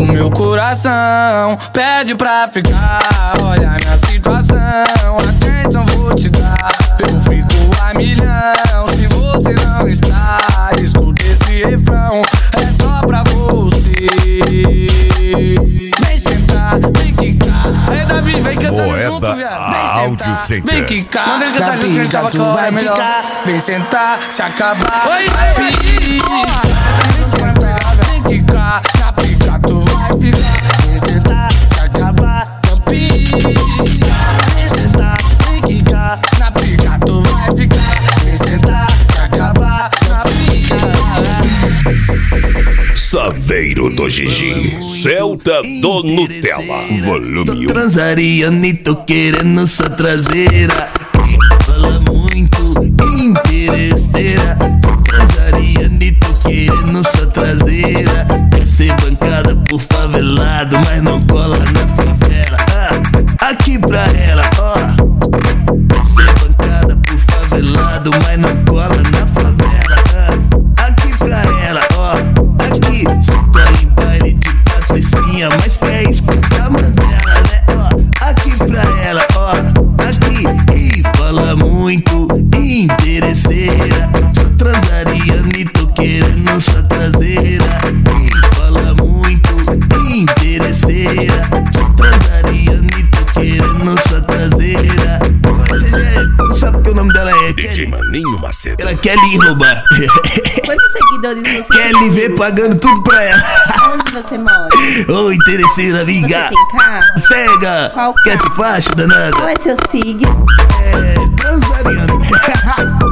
meu coração pede pra ficar. Olha a minha situação, atenção vou te dar. Eu fico a milhão se você não está. Escuta esse refrão, é só pra você. Vem sentar, vem quicar. Aí Davi, vem cantando junto, viado. Vem sentar, vem quicar. Manda ele cantar junto, que ele tava com a hora melhor. Vem sentar, se acabar, vai picar. Vem sentar, vem quicar. Na pica tu vai ficar. Vem sentar, se acabar, não pica. Vem sentar, vem quicar. Na pica tu vai ficar. Vem sentar, se acabar, não pica. Saveiro do Gigi, Celta do Nutella, volume 1. Transaria, nem tô querendo sua traseira. Fala muito, interesseira. Só transaria, nem tô querendo sua traseira. Quer ser bancada por favelado, mas não cola na favela. Aqui pra ela, ó. Quer ser bancada por favelado, mas não cola na favela. Aqui pra ela, ó. Aqui, se cola em baile de patricinha, mas quer escutar Mandela, né, ó. Aqui pra ela, ó. Aqui, e fala muito, interesseira. Só transaria, nem tô querendo sua traseira. E fala muito, interesseira. Só transaria, nem tô querendo sua traseira. Não sabe que o nome dela é DJ Maninho Macedo. Ela quer lhe roubar. Quantos seguidores você Quer tem? lhe ver pagando tudo pra ela. Onde você mora? Ô, interesseira, amiga. Você tem carro? Cega. Qual Quer carro? que faixa, danada? Qual é seu signo? Transariano.